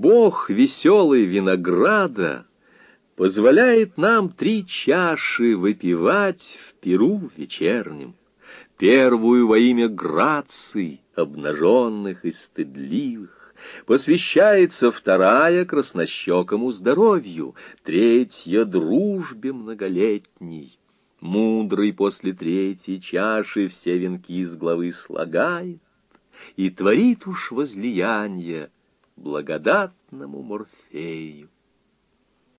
Бог веселый винограда позволяет нам 3 чаши выпивать в пиру вечернем. Первую во имя граций, обнаженных и стыдливых, посвящается вторая краснощекому здоровью, третья дружбе многолетней. Мудрый после 3-й чаши все венки с главы слагает и творит уж возлияние благодатному Морфею.